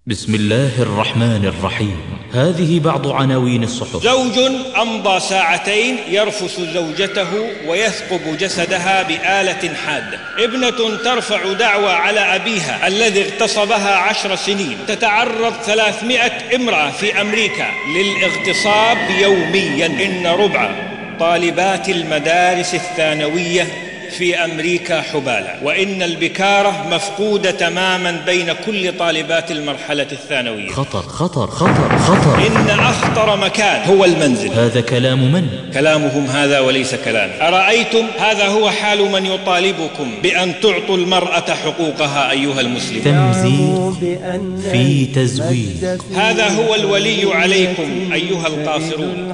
بسم الله الرحمن الرحيم. هذه بعض عناوين الصحف. زوج أمضى ساعتين يرفس زوجته ويثقب جسدها بآلة حادة. ابنة ترفع دعوى على أبيها الذي اغتصبها 10 سنين. تتعرض 300 امرأة في أمريكا للاغتصاب يوميا. إن ربع طالبات المدارس الثانوية في أمريكا حبالة، وإن البكارة مفقودة تماما بين كل طالبات المرحلة الثانوية. خطر خطر خطر خطر. إن أخطر مكان هو المنزل. هذا كلام من؟ كلامهم هذا وليس كلامي. أرأيتم؟ هذا هو حال من يطالبكم بأن تعطوا المرأة حقوقها أيها المسلمون. تمزيق في تزويق. هذا هو الولي عليكم أيها القاصرون.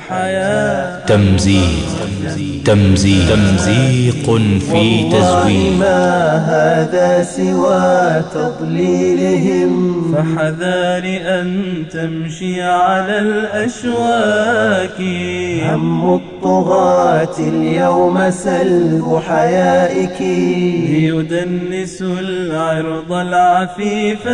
تمزيق تمزيق تمزيق في تزويق. ما هذا سوى تضليلهم، فحذار أن تمشي على الأشواك. هم الطغاة اليوم سلب حيائك، ليدنس العرض العفيف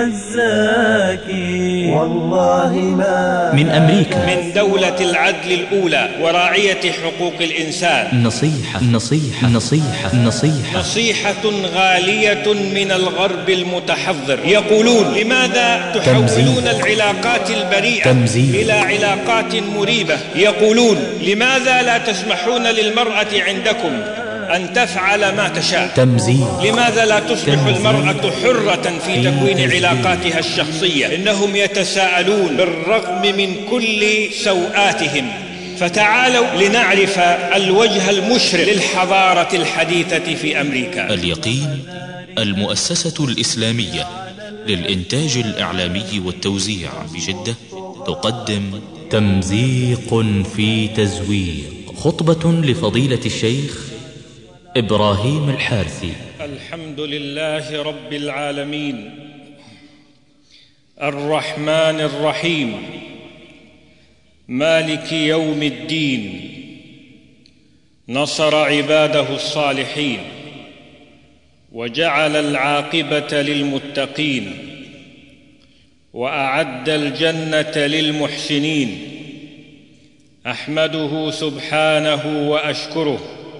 الزاكي. والله ما من أمريكا، من دولة العدل الأولى وراعية حقوق الإنسان، نصيحة نصيحة نصيحة نصيحة نصيحة غالية من الغرب المتحضر. يقولون: لماذا تحولون العلاقات البريئة إلى علاقات مريبة؟ يقولون: لماذا لا تسمحون للمرأة عندكم أن تفعل ما تشاء؟ تمزيق. لماذا لا تصبح المرأة حرة في تكوين علاقاتها الشخصية؟ إنهم يتساءلون بالرغم من كل سوءاتهم. فتعالوا لنعرف الوجه المشرق للحضارة الحديثة في أمريكا. اليقين، المؤسسة الإسلامية للإنتاج الإعلامي والتوزيع بجدة، تقدم تمزيق في تزويق. خطبة لفضيلة الشيخ إبراهيم الحارثي. الحمد لله رب العالمين، الرحمن الرحيم، مالك يوم الدين. نصر عباده الصالحين وجعل العاقبة للمتقين وأعد الجنة للمحسنين. أحمده سبحانه وأشكره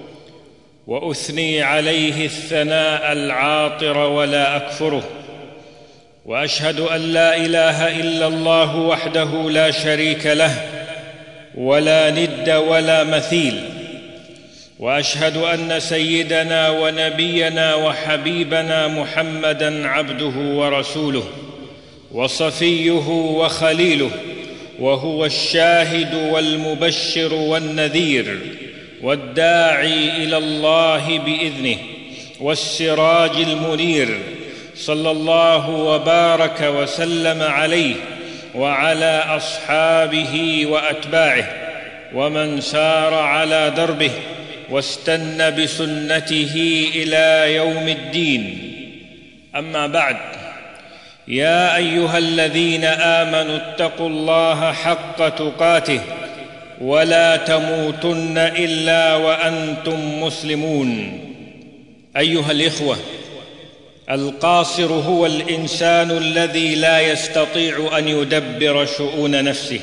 وأثني عليه الثناء العاطر ولا أكفره، وأشهد أن لا إله إلا الله وحده لا شريك له ولا ند ولا مثيل، وأشهد أن سيدنا ونبينا وحبيبنا محمدًا عبده ورسوله وصفيه وخليله، وهو الشاهد والمبشر والنذير والداعي إلى الله بإذنه والسراج المنير، صلى الله وبارك وسلم عليه وعلى أصحابه وأتباعه ومن سار على دربه واستنى بسنته إلى يوم الدين. أما بعد، يا أيها الذين آمنوا اتقوا الله حق تقاته ولا تموتن إلا وأنتم مسلمون. أيها الإخوة، القاصر هو الإنسان الذي لا يستطيع أن يدبر شؤون نفسه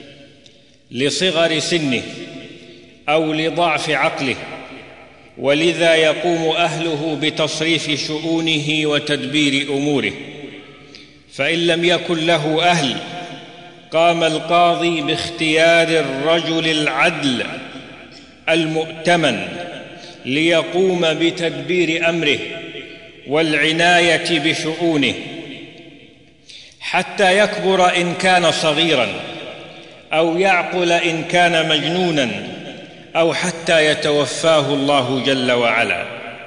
لصغر سنه أو لضعف عقله، ولذا يقوم أهله بتصريف شؤونه وتدبير أموره. فإن لم يكن له أهل، قام القاضي باختيار الرجل العدل المؤتمن ليقوم بتدبير أمره والعناية بشؤونه حتى يكبر إن كان صغيراً، أو يعقل إن كان مجنوناً، أو حتى يتوفاه الله جل وعلا.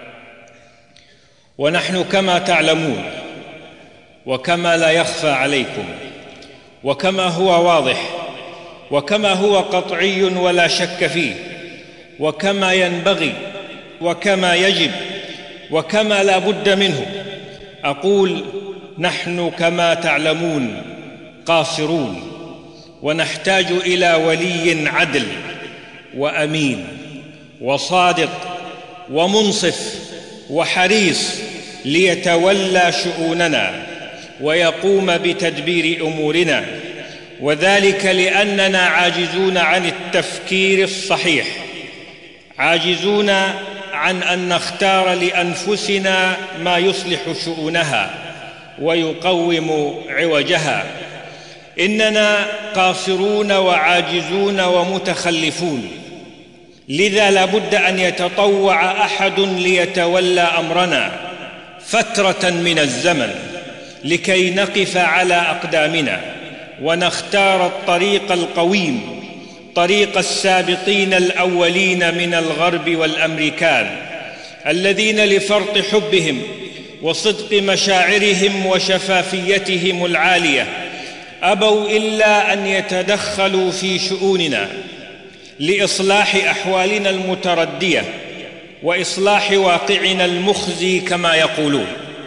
ونحن كما تعلمون، وكما لا يخفى عليكم، وكما هو واضح، وكما هو قطعي ولا شك فيه، وكما ينبغي، وكما يجب، وكما لا بد منه، أقول: نحن كما تعلمون قاصرون، ونحتاج إلى ولي عدل وأمين وصادق ومنصف وحريص ليتولى شؤوننا ويقوم بتدبير أمورنا، وذلك لأننا عاجزون عن التفكير الصحيح، عاجزون عن أن نختار لأنفسنا ما يصلح شؤونها ويقوم عوجها. إننا قاصرون وعاجزون ومتخلفون، لذا لا بد أن يتطوع أحد ليتولى أمرنا فترة من الزمن لكي نقف على أقدامنا ونختار الطريق القويم، طريق السابقين الأولين من الغرب والأمريكان، الذين لفرط حبهم وصدق مشاعرهم وشفافيتهم العالية أبوا إلا أن يتدخلوا في شؤوننا لإصلاح أحوالنا المتردية وإصلاح واقعنا المخزي كما يقولون.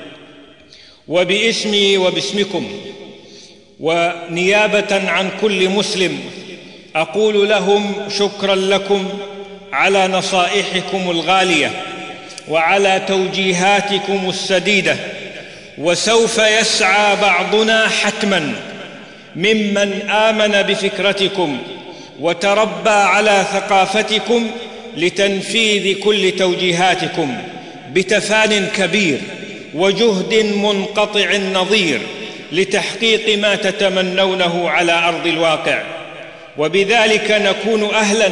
وباسمي وباسمكم ونيابة عن كل مسلم أقول لهم شكرا لكم على نصائحكم الغالية وعلى توجيهاتكم السديدة، وسوف يسعى بعضنا حتما ممن آمن بفكرتكم وتربى على ثقافتكم لتنفيذ كل توجيهاتكم بتفان كبير وجهد منقطع النظير لتحقيق ما تتمنونه على أرض الواقع، وبذلك نكون أهلاً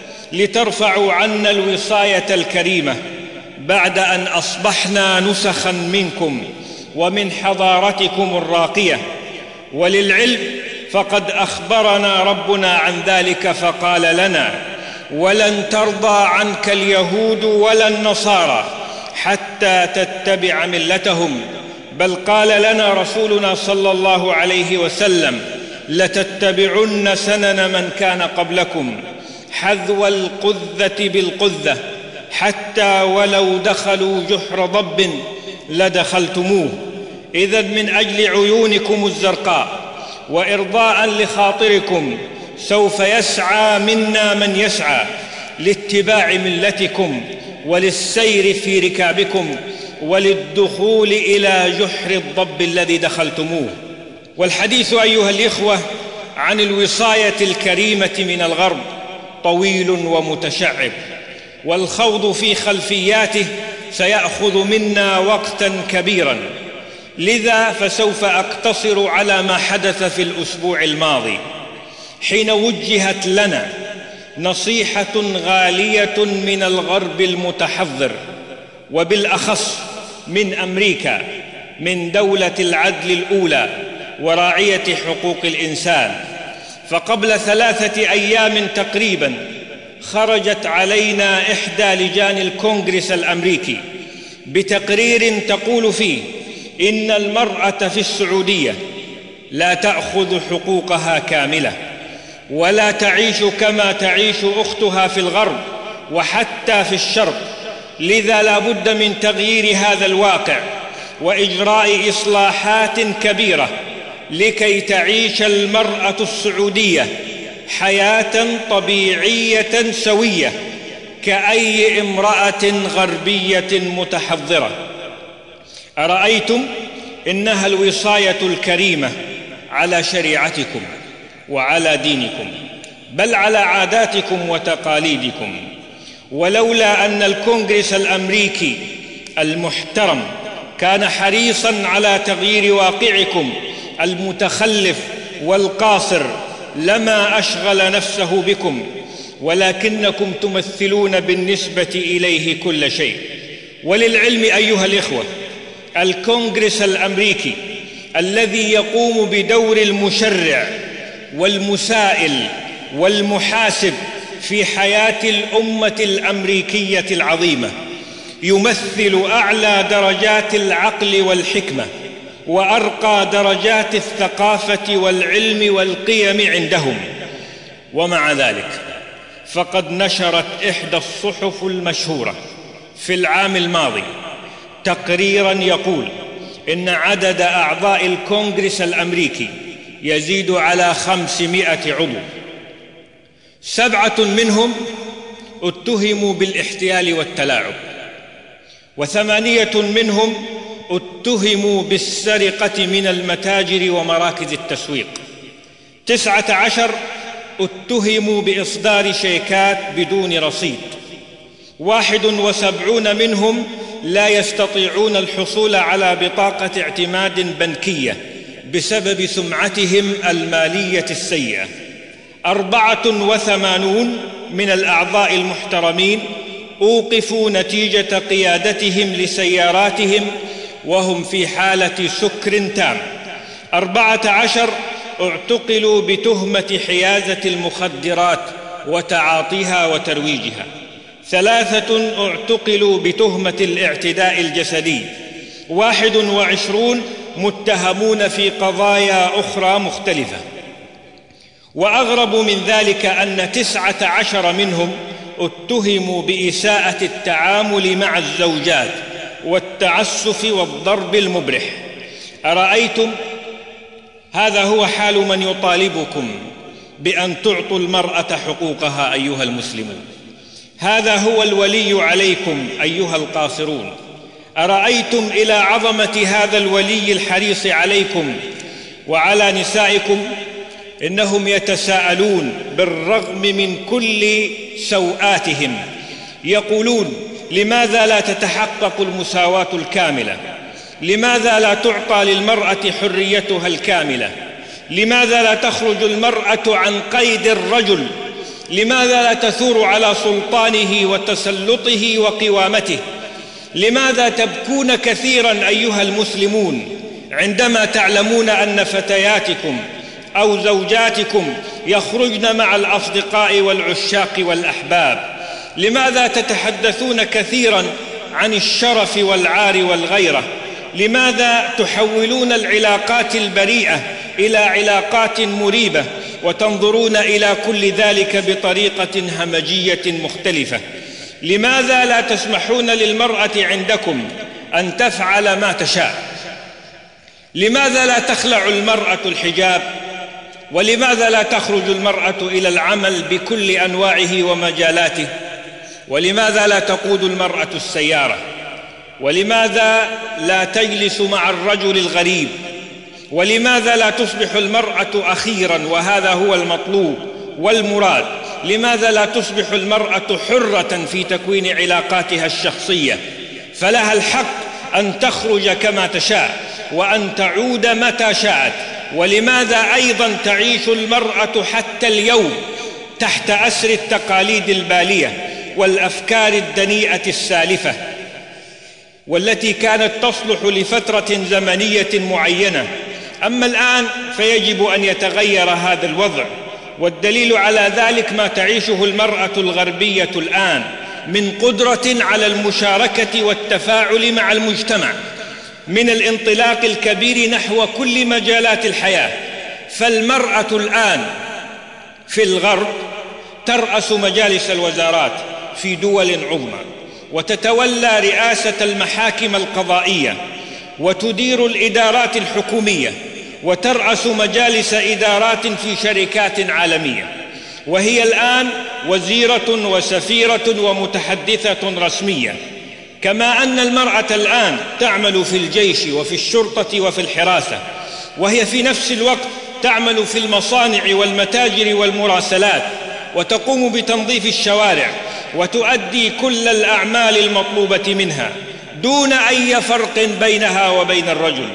لترفعوا عنا الوصاية الكريمة بعد أن أصبحنا نسخاً منكم ومن حضارتكم الراقية. وللعلم فقد أخبرنا ربنا عن ذلك فقال لنا: ولن ترضى عنك اليهود ولا النصارى حتى تتبع ملتهم، بل قال لنا رسولنا صلى الله عليه وسلم: لتتبعن سنن من كان قبلكم حذو القذة بالقذة حتى ولو دخلوا جحر ضب لدخلتموه. إذن من أجل عيونكم الزرقاء وإرضاء لخاطركم سوف يسعى منا من يسعى لاتباع ملتكم وللسير في ركابكم وللدخول إلى جحر الضب الذي دخلتموه. والحديث أيها الإخوة عن الوصاية الكريمة من الغرب طويل ومتشعب، والخوض في خلفياته سيأخذ منا وقتا كبيرا، لذا فسوف أقتصر على ما حدث في الأسبوع الماضي، حين وجهت لنا نصيحة غالية من الغرب المتحضر، وبالأخص من أمريكا، من دولة العدل الأولى وراعية حقوق الإنسان. فقبل 3 أيام تقريبا خرجت علينا إحدى لجان الكونغرس الأمريكي بتقرير تقول فيه إن المرأة في السعودية لا تأخذ حقوقها كاملة ولا تعيش كما تعيش أختها في الغرب وحتى في الشرق، لذا لا بد من تغيير هذا الواقع وإجراء إصلاحات كبيرة لكي تعيش المرأة السعودية حياة طبيعية سوية كأي امرأة غربية متحضرة. أرأيتم إنها الوصاية الكريمة على شريعتكم وعلى دينكم، بل على عاداتكم وتقاليدكم. ولولا أن الكونغرس الأمريكي المحترم كان حريصاً على تغيير واقعكم المتخلف والقاصر لما أشغل نفسه بكم، ولكنكم تمثلون بالنسبة إليه كل شيء. وللعلم أيها الإخوة، الكونغرس الأمريكي الذي يقوم بدور المشرع والمسائل والمحاسب في حياة الأمة الأمريكية العظيمة يمثل أعلى درجات العقل والحكمة وأرقى درجات الثقافة والعلم والقيم عندهم. ومع ذلك فقد نشرت إحدى الصحف المشهورة في العام الماضي تقريراً يقول إن عدد أعضاء الكونغرس الأمريكي يزيد على 500 عضو، 7 منهم اتهموا بالاحتيال والتلاعب، و8 منهم اتهموا بالسرقة من المتاجر ومراكز التسويق. 19 اتهموا بإصدار شيكات بدون رصيد. 71 منهم لا يستطيعون الحصول على بطاقة اعتماد بنكية بسبب سمعتهم المالية السيئة. 84 من الأعضاء المحترمين أوقفوا نتيجة قيادتهم لسياراتهم وهم في حالة سكر تام. 14 اعتقلوا بتهمة حيازة المخدرات وتعاطيها وترويجها. 3 اعتقلوا بتهمة الاعتداء الجسدي. 21 متهمون في قضايا أخرى مختلفة. وأغرب من ذلك أن 19 منهم اتهموا بإساءة التعامل مع الزوجات والتعسف والضرب المبرح. أرأيتم؟ هذا هو حال من يطالبكم بأن تعطوا المرأة حقوقها أيها المسلمون. هذا هو الولي عليكم أيها القاصرون. أرأيتم إلى عظمة هذا الولي الحريص عليكم وعلى نسائكم؟ إنهم يتساءلون بالرغم من كل سوءاتهم، يقولون: لماذا لا تتحقق المساواة الكاملة؟ لماذا لا تعطى للمرأة حريتها الكاملة؟ لماذا لا تخرج المرأة عن قيد الرجل؟ لماذا لا تثور على سلطانه وتسلطه وقوامته؟ لماذا تبكون كثيرا أيها المسلمون عندما تعلمون أن فتياتكم أو زوجاتكم يخرجن مع الأصدقاء والعشاق والأحباب؟ لماذا تتحدثون كثيرا عن الشرف والعار والغيرة؟ لماذا تحولون العلاقات البريئة إلى علاقات مريبة وتنظرون إلى كل ذلك بطريقة همجية مختلفة؟ لماذا لا تسمحون للمرأة عندكم أن تفعل ما تشاء؟ لماذا لا تخلع المرأة الحجاب؟ ولماذا لا تخرج المرأة إلى العمل بكل أنواعه ومجالاته؟ ولماذا لا تقود المرأة السيارة؟ ولماذا لا تجلس مع الرجل الغريب؟ ولماذا لا تصبح المرأة أخيراً وهذا هو المطلوب والمراد؟ لماذا لا تصبح المرأة حرة في تكوين علاقاتها الشخصية؟ فلها الحق أن تخرج كما تشاء وأن تعود متى شاءت. ولماذا أيضاً تعيش المرأة حتى اليوم تحت أسر التقاليد البالية والأفكار الدنيئة السالفة والتي كانت تصلح لفترة زمنية معينة؟ أما الآن فيجب أن يتغير هذا الوضع، والدليل على ذلك ما تعيشه المرأة الغربية الآن من قدرة على المشاركة والتفاعل مع المجتمع، من الانطلاق الكبير نحو كل مجالات الحياة. فالمرأة الآن في الغرب ترأس مجالس الوزارات في دول عظمى، وتتولى رئاسة المحاكم القضائية، وتدير الإدارات الحكومية، وترأس مجالس إدارات في شركات عالمية، وهي الآن وزيرة وسفيرة ومتحدثة رسمية. كما أن المرأة الآن تعمل في الجيش وفي الشرطة وفي الحراسة، وهي في نفس الوقت تعمل في المصانع والمتاجر والمراسلات، وتقوم بتنظيف الشوارع، وتؤدي كل الأعمال المطلوبة منها دون أي فرق بينها وبين الرجل.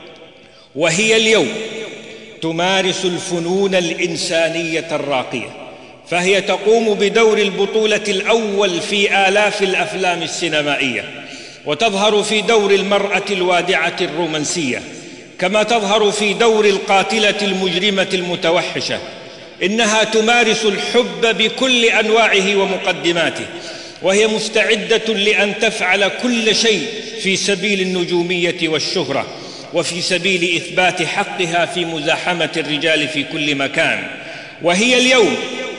وهي اليوم تمارس الفنون الإنسانية الراقية، فهي تقوم بدور البطولة الأول في آلاف الأفلام السينمائية، وتظهر في دور المرأة الوادعة الرومانسية، كما تظهر في دور القاتلة المجرمة المتوحشة. إنها تمارس الحب بكل أنواعه ومقدماته، وهي مستعدة لأن تفعل كل شيء في سبيل النجومية والشهرة، وفي سبيل إثبات حقها في مزاحمة الرجال في كل مكان. وهي اليوم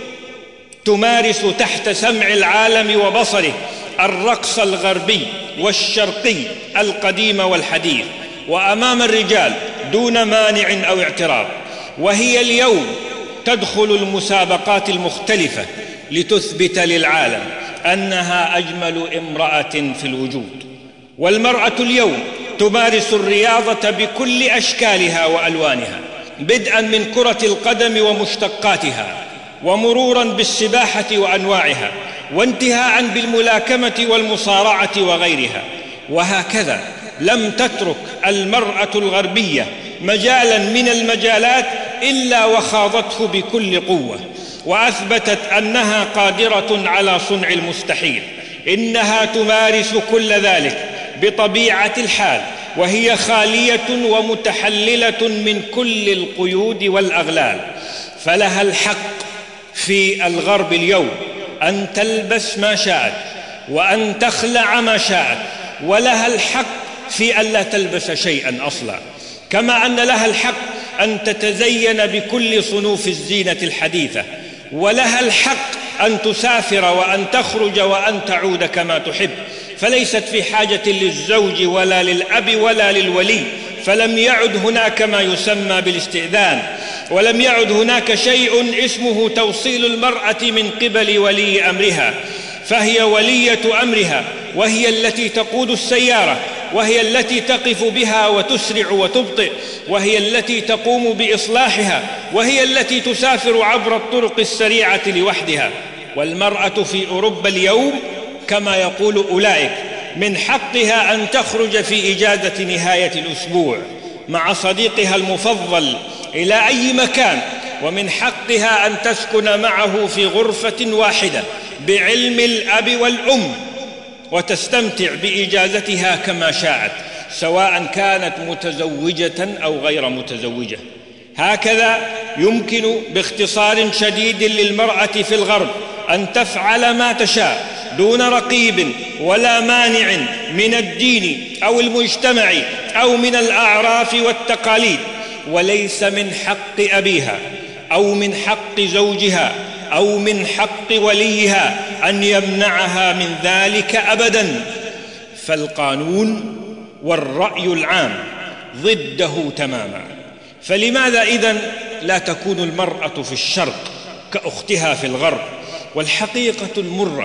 تمارس تحت سمع العالم وبصره الرقص الغربي والشرقي القديم والحديث، وأمام الرجال دون مانع أو اعتراض. وهي اليوم تدخل المسابقات المختلفة لتثبت للعالم أنها أجمل امرأة في الوجود. والمرأة اليوم تمارس الرياضة بكل أشكالها وألوانها، بدءا من كرة القدم ومشتقاتها، ومرورا بالسباحة وأنواعها، وانتهاء بالملاكمة والمصارعة وغيرها. وهكذا لم تترك المرأة الغربية مجالا من المجالات إلا وخاضته بكل قوة، وأثبتت أنها قادرة على صنع المستحيل. إنها تمارس كل ذلك بطبيعة الحال، وهي خالية ومتحللة من كل القيود والأغلال. فلها الحق في الغرب اليوم أن تلبس ما شاءت وأن تخلع ما شاءت، ولها الحق في أن لا تلبس شيئا أصلا، كما أن لها الحق أن تتزين بكل صنوف الزينة الحديثة، ولها الحق أن تسافر وأن تخرج وأن تعود كما تحب، فليست في حاجة للزوج ولا للأب ولا للولي. فلم يعد هناك ما يسمى بالاستئذان، ولم يعد هناك شيء اسمه توصيل المرأة من قبل ولي أمرها، فهي ولية أمرها، وهي التي تقود السيارة، وهي التي تقف بها وتسرع وتبطئ، وهي التي تقوم بإصلاحها، وهي التي تسافر عبر الطرق السريعة لوحدها. والمرأة في أوروبا اليوم كما يقول أولئك من حقها أن تخرج في إجازة نهاية الأسبوع مع صديقها المفضل إلى أي مكان، ومن حقها أن تسكن معه في غرفة واحدة بعلم الأب والأم، وتستمتع بإجازتها كما شاءت، سواء كانت متزوجة أو غير متزوجة. هكذا يمكن باختصار شديد للمرأة في الغرب أن تفعل ما تشاء دون رقيب ولا مانع من الدين أو المجتمع أو من الأعراف والتقاليد، وليس من حق أبيها أو من حق زوجها أو من حق وليها أن يمنعها من ذلك أبدا. فالقانون والرأي العام ضده تماما. فلماذا إذن لا تكون المرأة في الشرق كأختها في الغرب؟ والحقيقة المرة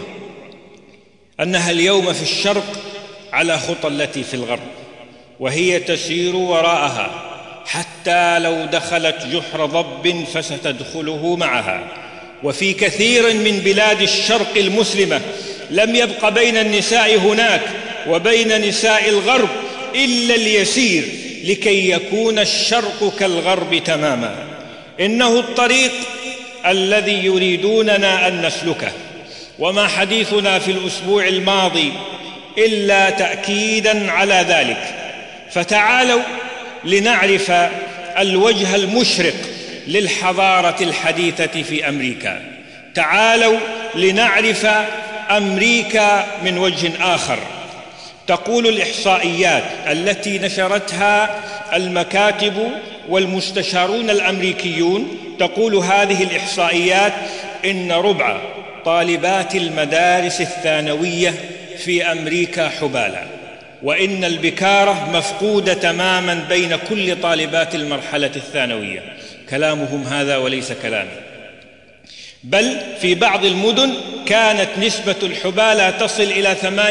أنها اليوم في الشرق على خطى التي في الغرب، وهي تسير وراءها، حتى لو دخلت جحر ضب فستدخله معها. وفي كثير من بلاد الشرق المسلمة لم يبق بين النساء هناك وبين نساء الغرب إلا اليسير لكي يكون الشرق كالغرب تماما. إنه الطريق الذي يريدوننا أن نسلكه، وما حديثنا في الأسبوع الماضي إلا تأكيدا على ذلك. فتعالوا لنعرف الوجه المشرق للحضارة الحديثة في أمريكا. تعالوا لنعرف أمريكا من وجه آخر. تقول الإحصائيات التي نشرتها المكاتب والمستشارون الأمريكيون، تقول هذه الإحصائيات إن ربع طالبات المدارس الثانوية في أمريكا حبالى، وإن البكارة مفقودة تماما بين كل طالبات المرحلة الثانوية. كلامهم هذا وليس كلامي. بل في بعض المدن كانت نسبة الحبالى تصل إلى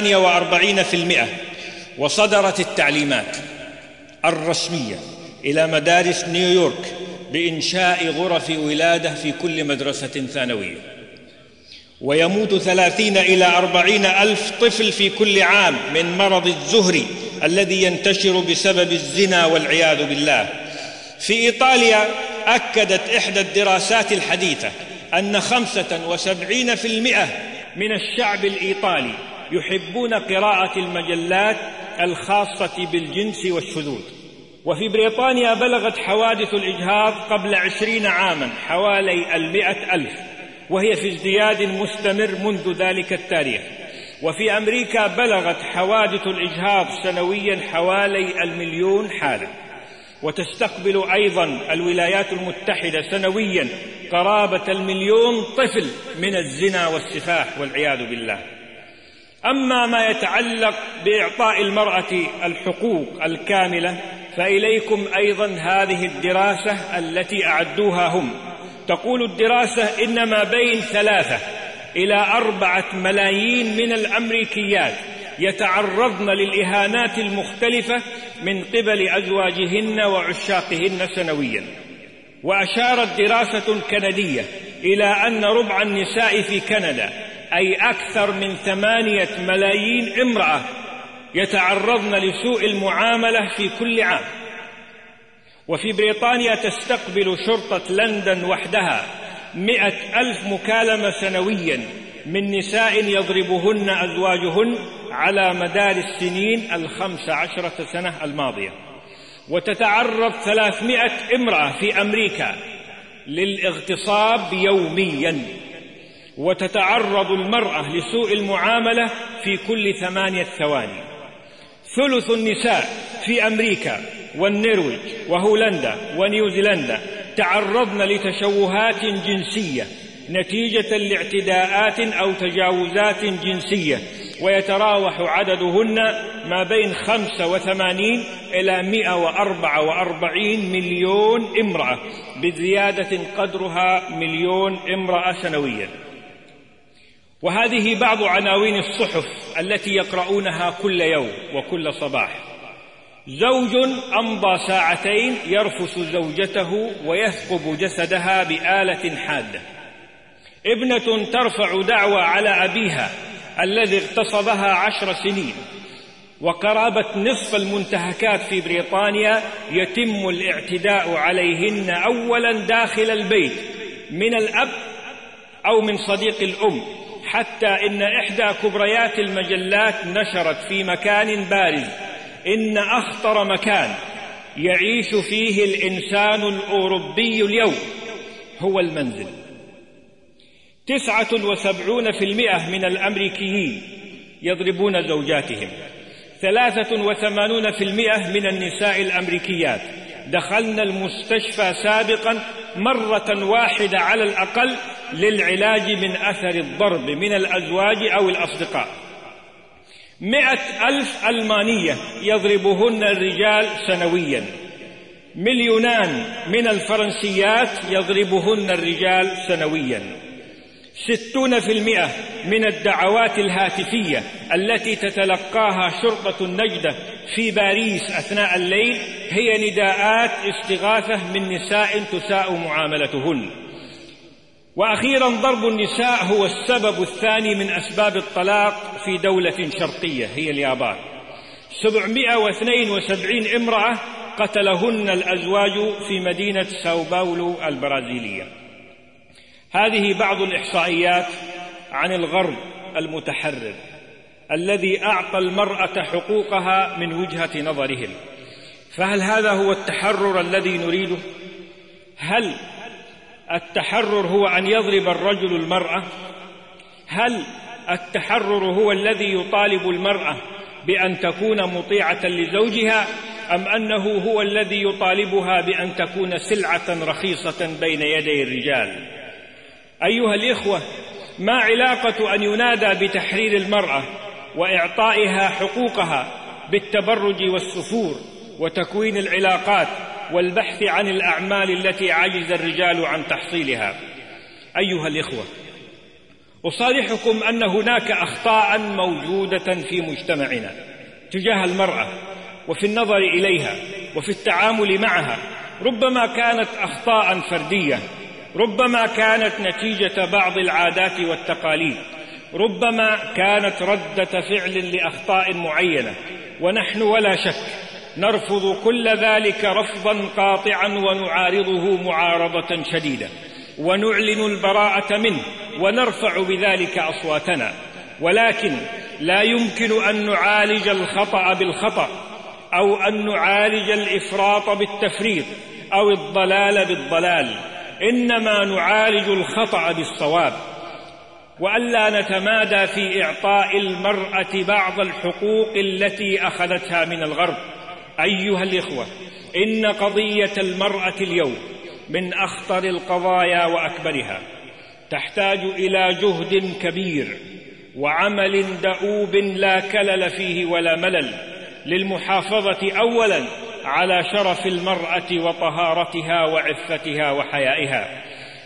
48%. وصدرت التعليمات الرسمية إلى مدارس نيويورك بإنشاء غرف ولادة في كل مدرسة ثانوية، ويموت 30 إلى 40 ألف طفل في كل عام من مرض الزهري الذي ينتشر بسبب الزنا والعياذ بالله. في إيطاليا أكدت إحدى الدراسات الحديثة أن 75% من الشعب الإيطالي يحبون قراءة المجلات الخاصة بالجنس والشذوذ. وفي بريطانيا بلغت حوادث الإجهاض قبل 20 عاما حوالي 100,000، وهي في ازدياد مستمر منذ ذلك التاريخ. وفي أمريكا بلغت حوادث الإجهاض سنويا حوالي 1,000,000 حالة. وتستقبل أيضا الولايات المتحدة سنويا قرابة 1,000,000 طفل من الزنا والسفاح والعياذ بالله. أما ما يتعلق بإعطاء المرأة الحقوق الكاملة فإليكم أيضا هذه الدراسة التي أعدوها هم. تقول الدراسة إن ما بين 3 إلى 4 ملايين من الأمريكيات يتعرضن للإهانات المختلفة من قبل أزواجهن وعشاقهن سنويا. وأشارت دراسة كندية إلى أن ربع النساء في كندا، أي أكثر من 8 ملايين امرأة، يتعرضن لسوء المعاملة في كل عام. وفي بريطانيا تستقبل شرطة لندن وحدها 100,000 مكالمة سنويا من نساء يضربهن أزواجهن على مدار السنين 15 سنة الماضية. وتتعرض 300 امرأة في أمريكا للاغتصاب يوميا. وتتعرض المرأة لسوء المعاملة في كل 8 ثواني. ثلث النساء في أمريكا والنرويج وهولندا ونيوزيلندا تعرضن لتشوهات جنسية نتيجة لاعتداءات أو تجاوزات جنسية، ويتراوح عددهن ما بين 85 إلى 144 مليون امرأة، بزيادة قدرها 1,000,000 امرأة سنويا. وهذه بعض عناوين الصحف التي يقرؤونها كل يوم وكل صباح: زوج أمضى 2 ساعة يرفس زوجته ويثقب جسدها بآلة حادة. ابنة ترفع دعوى على أبيها الذي اغتصبها 10 سنين. وقرابة نصف المنتهكات في بريطانيا يتم الاعتداء عليهن أولا داخل البيت من الأب أو من صديق الأم، حتى إن إحدى كبريات المجلات نشرت في مكان بارز إن أخطر مكان يعيش فيه الإنسان الأوروبي اليوم هو المنزل. 79% من الأمريكيين يضربون زوجاتهم. 83% من النساء الأمريكيات دخلن المستشفى سابقا مرة واحدة على الأقل للعلاج من أثر الضرب من الأزواج أو الأصدقاء. 100,000 ألمانية يضربهن الرجال سنويا. 2,000,000 من الفرنسيات يضربهن الرجال سنويا. 60% من الدعوات الهاتفية التي تتلقاها شرطة النجدة في باريس أثناء الليل هي نداءات استغاثة من نساء تساء معاملتهن. وأخيرا، ضرب النساء هو السبب الثاني من أسباب الطلاق في دولة شرقية هي اليابان. 772 امرأة قتلهن الأزواج في مدينة ساو باولو البرازيلية. هذه بعض الإحصائيات عن الغرب المتحرر الذي أعطى المرأة حقوقها من وجهة نظرهم. فهل هذا هو التحرر الذي نريده؟ هل التحرر هو أن يضرب الرجل المرأة؟ هل التحرر هو الذي يطالب المرأة بأن تكون مطيعة لزوجها، أم أنه هو الذي يطالبها بأن تكون سلعة رخيصة بين يدي الرجال؟ أيها الإخوة، ما علاقة أن ينادى بتحرير المرأة وإعطائها حقوقها بالتبرج والسفور وتكوين العلاقات والبحث عن الأعمال التي عجز الرجال عن تحصيلها؟ أيها الإخوة، أصارحكم أن هناك أخطاء موجودة في مجتمعنا تجاه المرأة وفي النظر إليها وفي التعامل معها. ربما كانت أخطاء فردية، ربما كانت نتيجة بعض العادات والتقاليد، ربما كانت ردة فعل لأخطاء معينة، ونحن ولا شك نرفض كل ذلك رفضا قاطعا ونعارضه معارضة شديدة، ونعلن البراءة منه ونرفع بذلك أصواتنا. ولكن لا يمكن أن نعالج الخطأ بالخطأ، أو أن نعالج الإفراط بالتفريط، أو الضلال بالضلال. إنما نعالج الخطأ بالصواب، وألا نتمادى في إعطاء المرأة بعض الحقوق التي أخذتها من الغرب. أيها الإخوة، إن قضية المرأة اليوم من أخطر القضايا وأكبرها، تحتاج إلى جهد كبير وعمل دؤوب لا كلل فيه ولا ملل، للمحافظة أولا على شرف المرأة وطهارتها وعفتها وحيائها،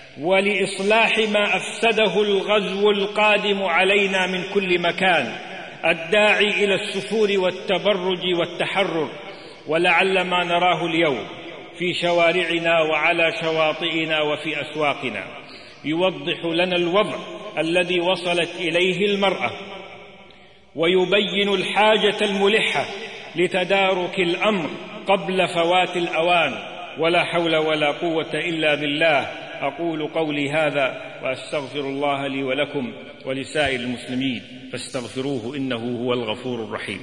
ولإصلاح ما أفسده الغزو القادم علينا من كل مكان، الداعي إلى السفور والتبرج والتحرر، ولعل ما نراه اليوم في شوارعنا وعلى شواطئنا وفي أسواقنا يوضح لنا الوضع الذي وصلت إليه المرأة، ويبين الحاجة الملحة لتدارك الأمر قبل فوات الأوان. ولا حول ولا قوة إلا بالله. أقول قولي هذا وأستغفر الله لي ولكم ولسائر المسلمين فاستغفروه إنه هو الغفور الرحيم.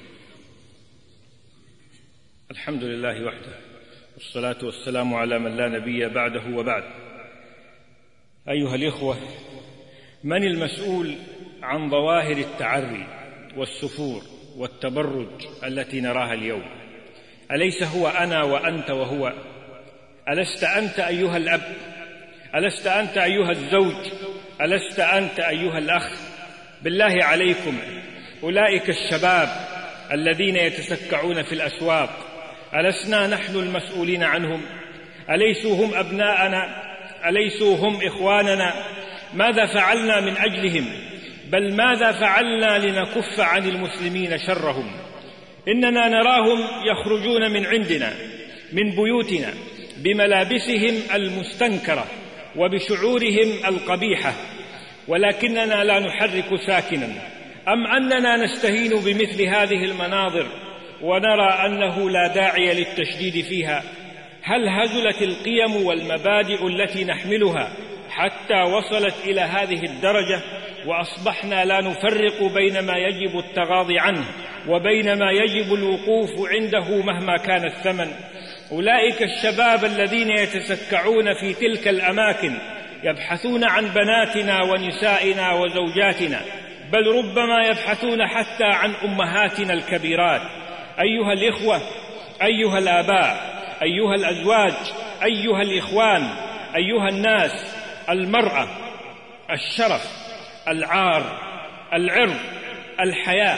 الحمد لله وحده، والصلاة والسلام على من لا نبي بعده، وبعد. أيها الإخوة، من المسؤول عن ظواهر التعري والسفور والتبرج التي نراها اليوم؟ أليس هو أنا وأنت وهو؟ ألست أنت أيها الأب؟ ألست أنت أيها الزوج؟ ألست أنت أيها الأخ؟ بالله عليكم، أولئك الشباب الذين يتسكعون في الأسواق ألسنا نحن المسؤولين عنهم؟ أليسوا هم أبناءنا؟ أليسوا هم إخواننا؟ ماذا فعلنا من أجلهم؟ بل ماذا فعلنا لنكف عن المسلمين شرهم؟ إننا نراهم يخرجون من عندنا من بيوتنا بملابسهم المستنكرة وبشعورهم القبيحة، ولكننا لا نحرك ساكنا. أم أننا نستهين بمثل هذه المناظر ونرى أنه لا داعي للتشديد فيها؟ هل هزلت القيم والمبادئ التي نحملها حتى وصلت إلى هذه الدرجة، وأصبحنا لا نفرق بين ما يجب التغاضي عنه وبين ما يجب الوقوف عنده مهما كان الثمن؟ أولئك الشباب الذين يتسكعون في تلك الأماكن يبحثون عن بناتنا ونسائنا وزوجاتنا، بل ربما يبحثون حتى عن أمهاتنا الكبيرات. أيها الإخوة، أيها الآباء، أيها الأزواج، أيها الإخوان، أيها الناس، المرأة، الشرف، العار، العرض، الحياء،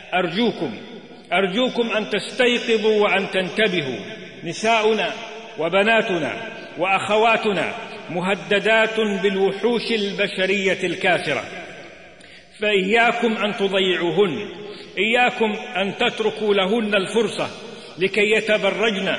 أرجوكم أن تستيقظوا وأن تنتبهوا. نساؤنا وبناتنا وأخواتنا مهددات بالوحوش البشرية الكافرة، فإياكم أن تضيعوهن، إياكم أن تتركوا لهن الفرصة لكي يتبرجن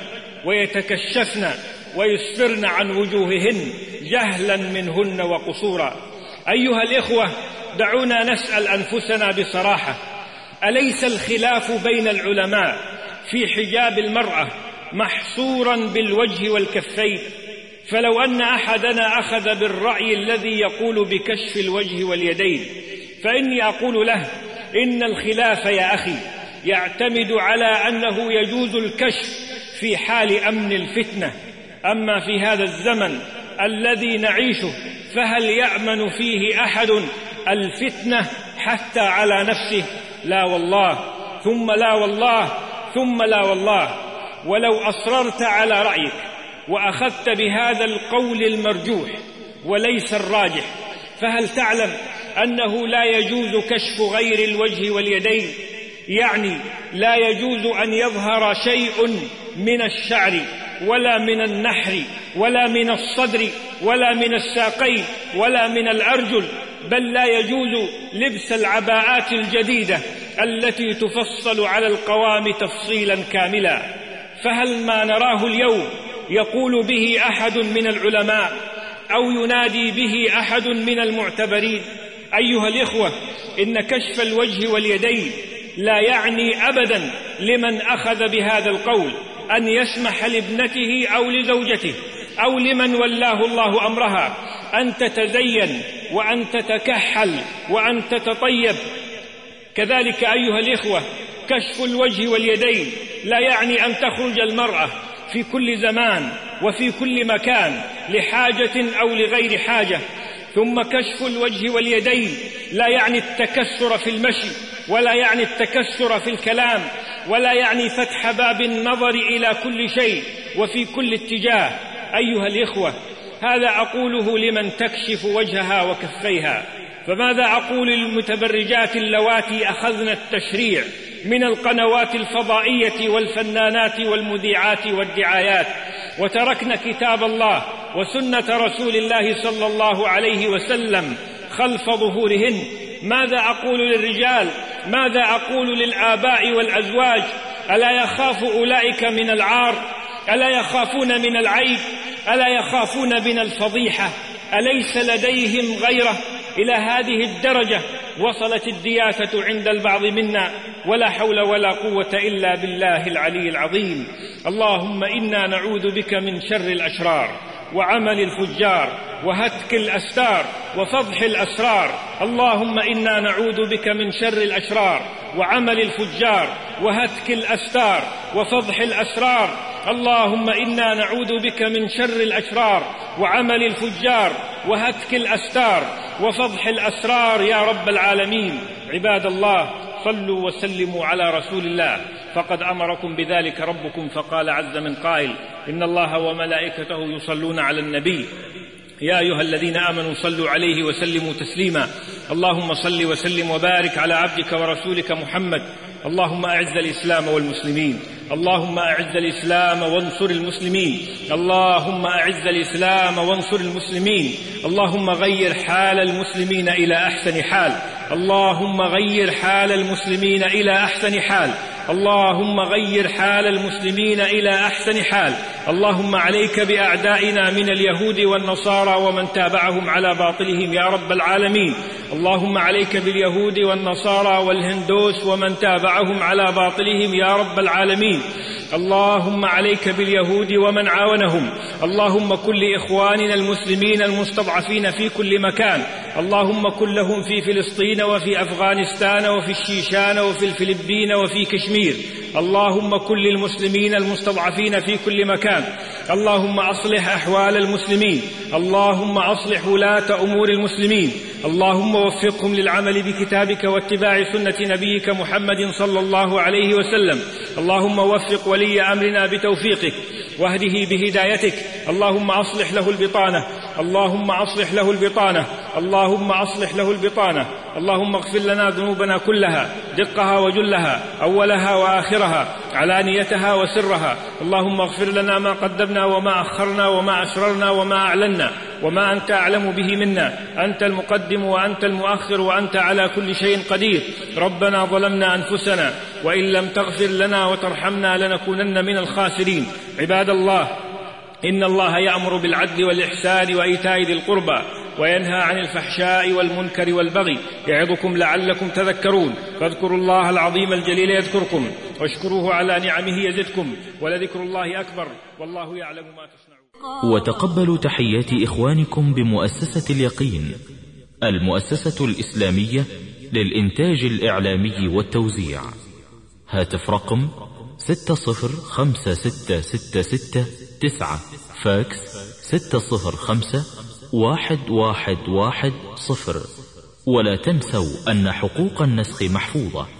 ويتكشفن ويسفرن عن وجوههن جهلا منهن وقصورا. أيها الإخوة، دعونا نسأل أنفسنا بصراحة: أليس الخلاف بين العلماء في حجاب المرأة محصورا بالوجه والكفين؟ فلو أن أحدنا أخذ بالرأي الذي يقول بكشف الوجه واليدين، فإني أقول له: إن الخلاف يا أخي يعتمد على أنه يجوز الكشف في حال أمن الفتنة. أما في هذا الزمن الذي نعيشه فهل يأمن فيه أحد الفتنة حتى على نفسه؟ لا والله، ثم لا والله، ثم لا والله. ولو أصررت على رأيك وأخذت بهذا القول المرجوح وليس الراجح، فهل تعلم أنه لا يجوز كشف غير الوجه واليدين؟ يعني لا يجوز أن يظهر شيء من الشعر ولا من النحر ولا من الصدر ولا من الساقين ولا من الأرجل، بل لا يجوز لبس العباءات الجديدة التي تفصل على القوام تفصيلا كاملا. فهل ما نراه اليوم يقول به أحد من العلماء أو ينادي به أحد من المعتبرين؟ أيها الإخوة، إن كشف الوجه واليدين لا يعني أبدا لمن أخذ بهذا القول أن يسمح لابنته أو لزوجته أو لمن ولاه الله أمرها أن تتزين وأن تتكحل وأن تتطيب. كذلك أيها الإخوة، كشف الوجه واليدين لا يعني أن تخرج المرأة في كل زمان وفي كل مكان لحاجة أو لغير حاجة. ثم كشف الوجه واليدين لا يعني التكسر في المشي، ولا يعني التكسر في الكلام، ولا يعني فتح باب النظر إلى كل شيء وفي كل اتجاه. أيها الإخوة، هذا أقوله لمن تكشف وجهها وكفيها، فماذا أقول للمتبرجات اللواتي أخذن التشريع من القنوات الفضائية والفنانات والمذيعات والدعايات وتركن كتاب الله وسنة رسول الله صلى الله عليه وسلم خلف ظهورهن؟ ماذا أقول للرجال ماذا أقول للآباء والأزواج؟ ألا يخاف أولئك من العار؟ ألا يخافون من العيب؟ ألا يخافون من الفضيحة؟ أليس لديهم غيره؟ إلى هذه الدرجة وصلت الدياثة عند البعض منا، ولا حول ولا قوة إلا بالله العلي العظيم. اللهم إنا نعوذ بك من شر الأشرار وعمل الفجار وهتك الأستار وفضح الأسرار. اللهم إنا نعوذ بك من شر الأشرار وعمل الفجار وهتك الأستار وفضح الأسرار. اللهم إنا نعوذ بك من شر الأشرار وعمل الفجار وهتك الأستار وفضح الأسرار يا رب العالمين. عباد الله، صلوا وسلموا على رسول الله، فقد أمركم بذلك ربكم، فقال عز من قائل: إن الله وملائكته يصلون على النبي يا أيها الذين آمنوا صلوا عليه وسلموا تسليما. اللهم صل وسلم وبارك على عبدك ورسولك محمد. اللهم أعز الإسلام والمسلمين، اللهم أعز الإسلام وانصر المسلمين، اللهم أعز الإسلام وانصر المسلمين. اللهم غير حال المسلمين إلى أحسن حال، اللهم غير حال المسلمين إلى أحسن حال، اللهم غير حال المسلمين إلى أحسن حال. اللهم عليك بأعدائنا من اليهود والنصارى ومن تابعهم على باطلهم يا رب العالمين. اللهم عليك باليهود والنصارى والهندوس ومن تابعهم على باطلهم يا رب العالمين. اللهم عليك باليهود ومن عاونهم. اللهم كن لإخواننا المسلمين المستضعفين في كل مكان، اللهم كن لهم في فلسطين وفي أفغانستان وفي الشيشان وفي الفلبين وفي كشمير. اللهم كن للمسلمين المستضعفين في كل مكان. اللهم أصلح أحوال المسلمين، اللهم أصلح ولاة أمور المسلمين، اللهم وفقهم للعمل بكتابك واتباع سنة نبيك محمد صلى الله عليه وسلم. اللهم وفق ولي أمرنا بتوفيقك واهده بهدايتك. اللهم أصلح له البطانة، اللهم أصلح له البطانة، اللهم أصلح له البطانة. اللهم اغفر لنا ذنوبنا كلها، دقها وجلها، أولها وآخرها، علانيتها وسرها. اللهم اغفر لنا ما قدمنا وما أخرنا وما أسررنا وما أعلنا وما أنت أعلم به منا. أنت المقدم وأنت المؤخر وأنت على كل شيء قدير. ربنا ظلمنا أنفسنا وإن لم تغفر لنا وترحمنا لنكونن من الخاسرين. عباد الله، إن الله يأمر بالعدل والإحسان وإيتاء ذي القربى وينهى عن الفحشاء والمنكر والبغي، يعظكم لعلكم تذكرون. فاذكروا الله العظيم الجليل يذكركم، واشكروه على نعمه يزدكم، ولذكر الله أكبر، والله يعلم ما تصنعون. وتقبلوا تحيات إخوانكم بمؤسسة اليقين، المؤسسة الإسلامية للإنتاج الإعلامي والتوزيع. هاتف رقم 605666 فاكس 605-1110. ولا تنسوا أن حقوق النسخ محفوظة.